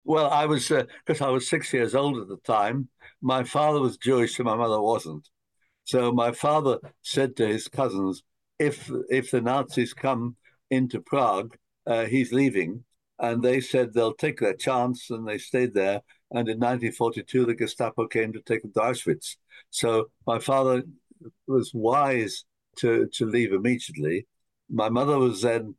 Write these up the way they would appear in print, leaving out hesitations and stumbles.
Well, I was because I was 6 years old at the time. My father was Jewish and my mother wasn't. So my father said to his cousins, if the Nazis come into Prague, he's leaving. And they said they'll take their chance, and they stayed there. And in 1942, the Gestapo came to take them to Auschwitz. So my father was wise to leave immediately. My mother was then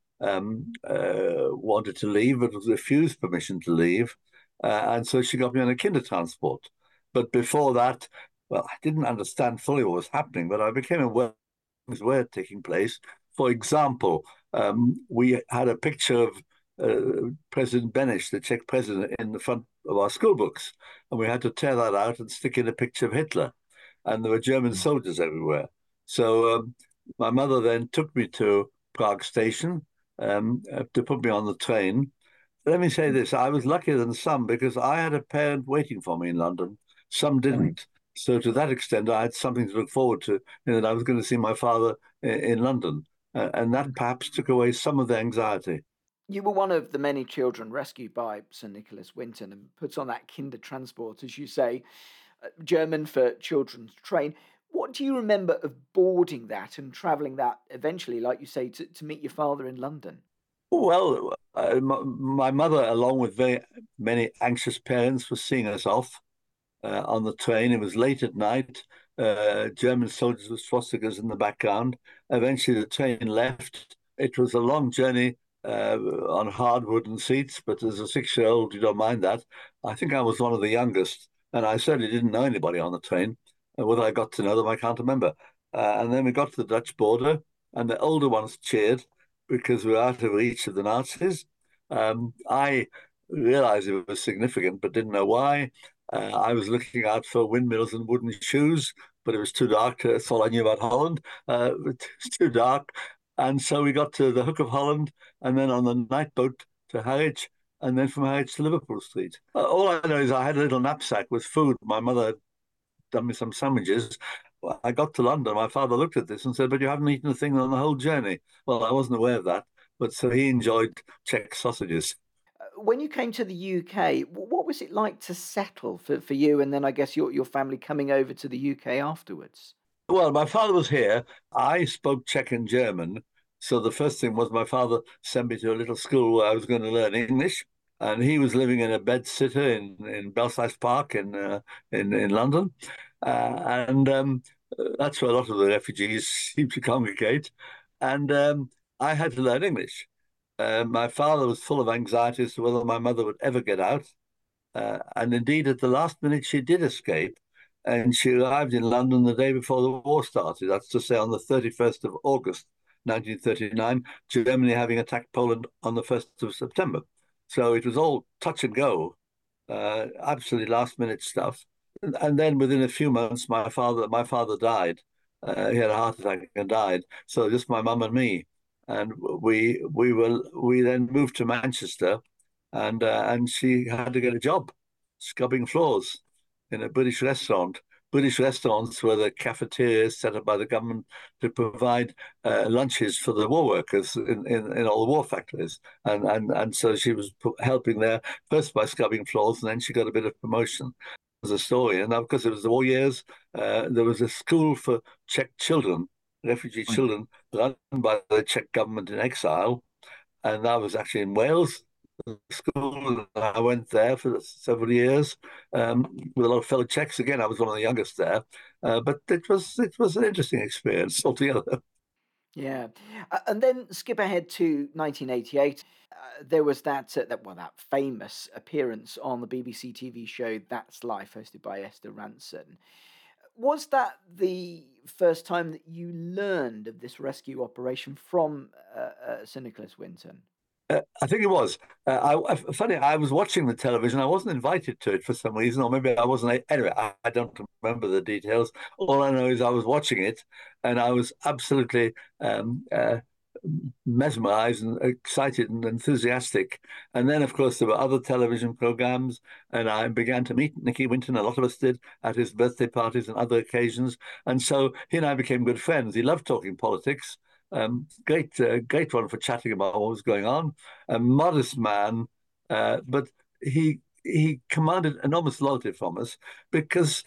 wanted to leave, but was refused permission to leave, and so she got me on a kinder transport. But before that, well, I didn't understand fully what was happening, but I became aware things were taking place. For example, we had a picture of President Beneš, the Czech president, in the front of our school books, and we had to tear that out and stick in a picture of Hitler. And there were German soldiers everywhere. So my mother then took me to Prague station to put me on the train. Let me say this, I was luckier than some because I had a parent waiting for me in London. Some didn't. So to that extent, I had something to look forward to, in that I was going to see my father in London. And that perhaps took away some of the anxiety. You were one of the many children rescued by Sir Nicholas Winton and put on that kinder transport, as you say, German for children's train. What do you remember of boarding that and travelling that eventually, like you say, to meet your father in London? Well, my mother, along with very many anxious parents, was seeing us off on the train. It was late at night. German soldiers with swastikas in the background. Eventually, the train left. It was a long journey on hard wooden seats, but as a 6 year old, you don't mind that. I think I was one of the youngest, and I certainly didn't know anybody on the train. Whether I got to know them, I can't remember. And then we got to the Dutch border, and the older ones cheered because we were out of reach of the Nazis. I realized it was significant, but didn't know why. I was looking out for windmills and wooden shoes, but it was too dark. That's all I knew about Holland. It was too dark. And so we got to the Hook of Holland and then on the night boat to Harwich and then from Harwich to Liverpool Street. All I know is I had a little knapsack with food. My mother had done me some sandwiches. Well, I got to London. My father looked at this and said, "But you haven't eaten a thing on the whole journey." Well, I wasn't aware of that. But so he enjoyed Czech sausages. When you came to the UK, what was it like to settle for you and then I guess your family coming over to the UK afterwards? Well, my father was here. I spoke Czech and German. So the first thing was my father sent me to a little school where I was going to learn English. And he was living in a bed sitter in Belsize Park in London. And that's where a lot of the refugees seem to congregate. And I had to learn English. My father was full of anxiety as to whether my mother would ever get out. And indeed, at the last minute, she did escape. And she arrived in London the day before the war started. That's to say, on the 31st of August, 1939, Germany having attacked Poland on the 1st of September. So it was all touch and go, absolutely last minute stuff. And then within a few months, my father died. He had a heart attack and died. So just my mum and me, and we then moved to Manchester, and she had to get a job scrubbing floors in a British restaurant. British restaurants were the cafeterias set up by the government to provide lunches for the war workers in all the war factories. And so she was helping there first by scrubbing floors, and then she got a bit of promotion as a story. And now, because it was the war years, there was a school for Czech children, refugee children, run by the Czech government in exile. And that was actually in Wales school. I went there for several years with a lot of fellow Czechs. Again, I was one of the youngest there, but it was an interesting experience altogether. Yeah, and then skip ahead to 1988. There was that famous appearance on the BBC TV show That's Life, hosted by Esther Rantzen. Was that the first time that you learned of this rescue operation from Sir Nicholas Winton? I think it was. Funny, I was watching the television. I wasn't invited to it for some reason, or maybe I wasn't. Anyway, I don't remember the details. All I know is I was watching it, and I was absolutely mesmerized and excited and enthusiastic. And then, of course, there were other television programs, and I began to meet Nicky Winton. A lot of us did at his birthday parties and other occasions. And so he and I became good friends. He loved talking politics. Great one for chatting about what was going on. A modest man, but he he commanded enormous loyalty from us because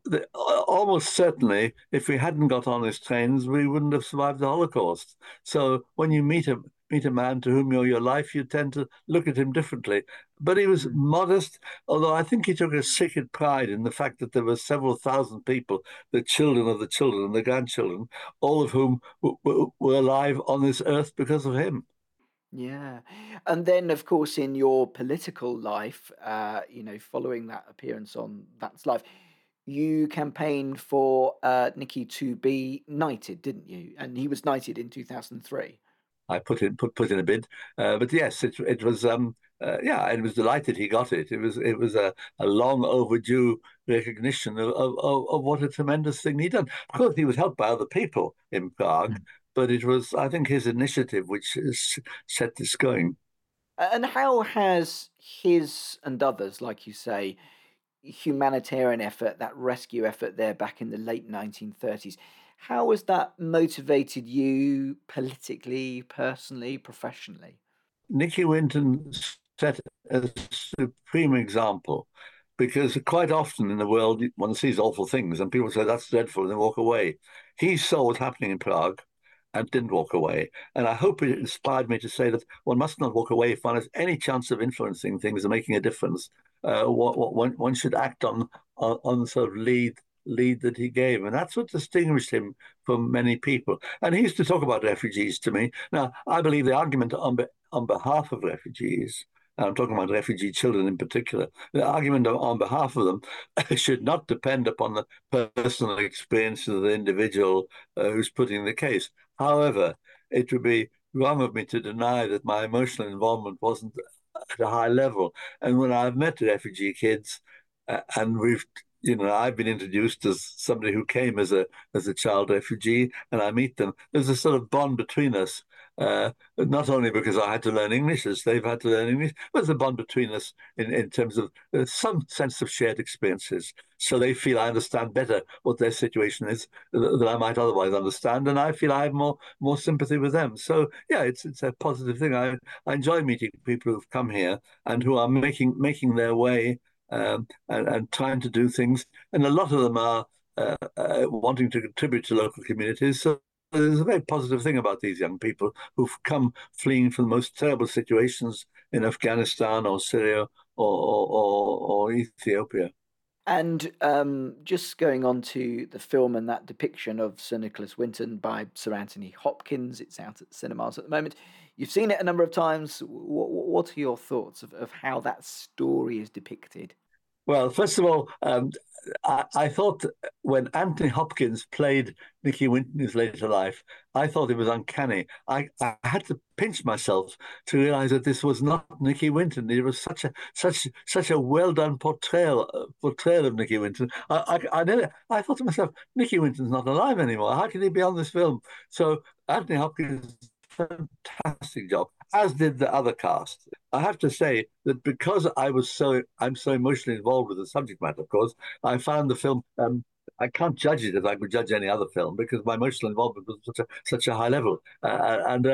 almost certainly, if we hadn't got on his trains, we wouldn't have survived the Holocaust. So when you meet a man to whom you owe your life, you tend to look at him differently. But he was modest, although I think he took a sacred pride in the fact that there were several thousand people, the children of the children and the grandchildren, all of whom were alive on this earth because of him. Yeah. And then, of course, in your political life, following that appearance on That's Life, you campaigned for Nicky to be knighted, didn't you? And he was knighted in 2003. I put in a bid, but yes, it was yeah, I was delighted he got it. It was a long overdue recognition of what a tremendous thing he'd done. Of course, he was helped by other people in Prague, but it was, I think, his initiative which set this going. And how has his and others, like you say, humanitarian effort, that rescue effort there back in the late 1930s, how has that motivated you politically, personally, professionally? Nicky Winton set a supreme example because quite often in the world one sees awful things and people say that's dreadful and they walk away. He saw what's happening in Prague and didn't walk away. And I hope it inspired me to say that one must not walk away if one has any chance of influencing things and making a difference. One should act on sort of lead that he gave, and that's what distinguished him from many people. And he used to talk about refugees to me. Now, I believe the argument on behalf of refugees, and I'm talking about refugee children in particular, the argument on behalf of them should not depend upon the personal experience of the individual who's putting the case. However, it would be wrong of me to deny that my emotional involvement wasn't at a high level. And when I've met refugee kids, and I've been introduced as somebody who came as a child refugee, and I meet them. There's a sort of bond between us. Not only because I had to learn English as they've had to learn English, but there's a bond between us in terms of some sense of shared experiences. So they feel I understand better what their situation is than I might otherwise understand, and I feel I have more sympathy with them. So yeah, it's a positive thing. I enjoy meeting people who've come here and who are making their way and trying to do things. And a lot of them are wanting to contribute to local communities. So there's a very positive thing about these young people who've come fleeing from the most terrible situations in Afghanistan or Syria or Ethiopia. And just going on to the film and that depiction of Sir Nicholas Winton by Sir Anthony Hopkins, it's out at cinemas at the moment. You've seen it a number of times. What are your thoughts of how that story is depicted? Well, first of all, I thought when Anthony Hopkins played Nicky Winton in his later life, I thought it was uncanny. I had to pinch myself to realize that this was not Nicky Winton. It was such a well done portrayal of Nicky Winton. I thought to myself, Nicky Winton's not alive anymore. How can he be on this film? So Anthony Hopkins, fantastic job, as did the other cast. I have to say that because I'm so emotionally involved with the subject matter, of course, I found the film. I can't judge it as I would judge any other film because my emotional involvement was such a high level. And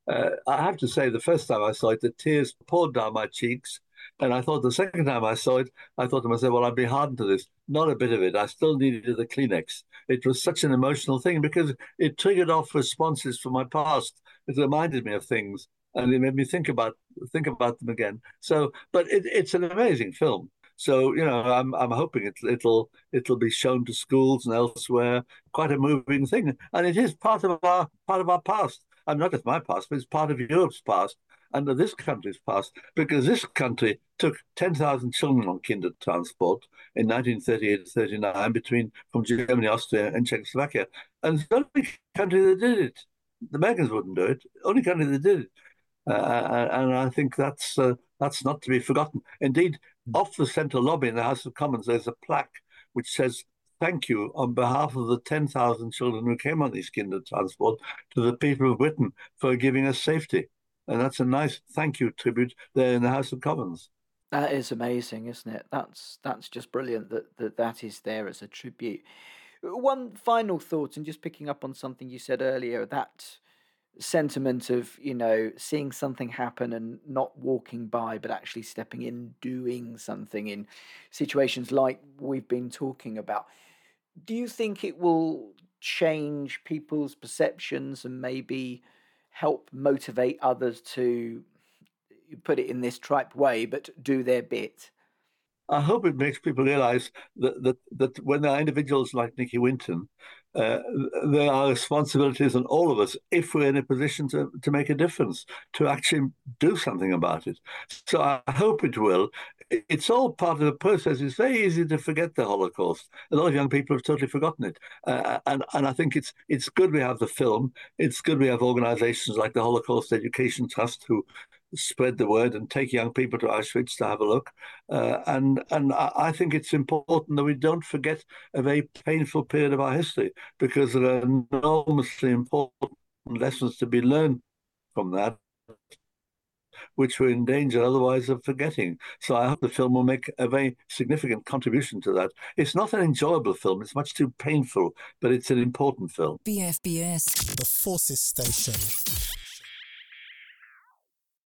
I have to say, the first time I saw it, the tears poured down my cheeks. And I thought the second time I saw it, I thought to myself, well, I'd be hardened to this. Not a bit of it. I still needed the Kleenex. It was such an emotional thing because it triggered off responses from my past. It reminded me of things and it made me think about them again. So, but it's an amazing film. So I'm hoping it'll be shown to schools and elsewhere. Quite a moving thing, and it is part of our past. And not just my past, but it's part of Europe's past and of this country's past, because this country took 10,000 children on kinder transport in 1938-39 between from Germany, Austria, and Czechoslovakia, and it's the only country that did it. The Americans wouldn't do it. Only country that did it. And I think that's not to be forgotten. Indeed, off the central lobby in the House of Commons, there's a plaque which says, "Thank you on behalf of the 10,000 children who came on these kinder transport to the people of Britain for giving us safety." And that's a nice thank you tribute there in the House of Commons. That is amazing, isn't it? That's just brilliant that is there as a tribute. One final thought, and just picking up on something you said earlier, that sentiment of, seeing something happen and not walking by, but actually stepping in, doing something in situations like we've been talking about. Do you think it will change people's perceptions and maybe help motivate others to, you put it in this trite way, but do their bit? I hope it makes people realize that when there are individuals like Nicky Winton, uh, there are responsibilities on all of us if we're in a position to make a difference, to actually do something about it. So I hope it will. It's all part of the process. It's very easy to forget the Holocaust. A lot of young people have totally forgotten it, and I think it's good we have the film. It's good we have organisations like the Holocaust Education Trust who spread the word and take young people to Auschwitz to have a look. And I think it's important that we don't forget a very painful period of our history, because there are enormously important lessons to be learned from that, which we're in danger otherwise of forgetting. So I hope the film will make a very significant contribution to that. It's not an enjoyable film, it's much too painful, but it's an important film. BFBS, the Forces Station.